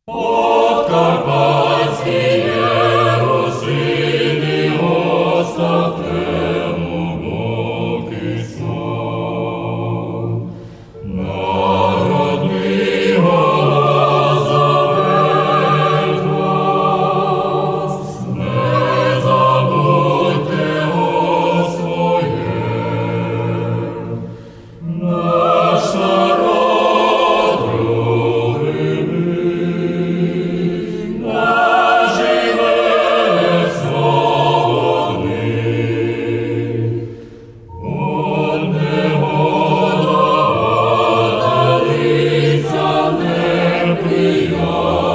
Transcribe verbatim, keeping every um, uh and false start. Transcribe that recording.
Подкарпатські росини остатему боки сон. Народний голос зове вас, не забудьте о своє. Наш народ любимий, наживе свободний. Он негода, лиця неприятна.